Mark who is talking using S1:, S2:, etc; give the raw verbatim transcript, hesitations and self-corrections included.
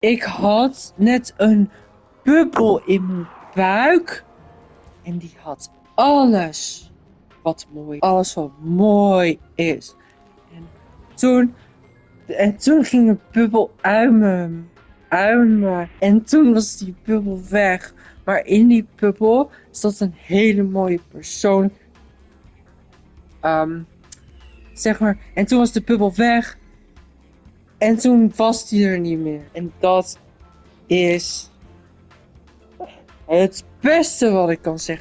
S1: Ik had net een bubbel in mijn buik. En die had alles wat mooi, alles wat mooi is. En toen, en toen ging de bubbel uit me, uit me. En toen was die bubbel weg. Maar in die bubbel zat een hele mooie persoon. Um, zeg maar, en toen was de bubbel weg. En toen was die er niet meer. En dat is het beste wat ik kan zeggen.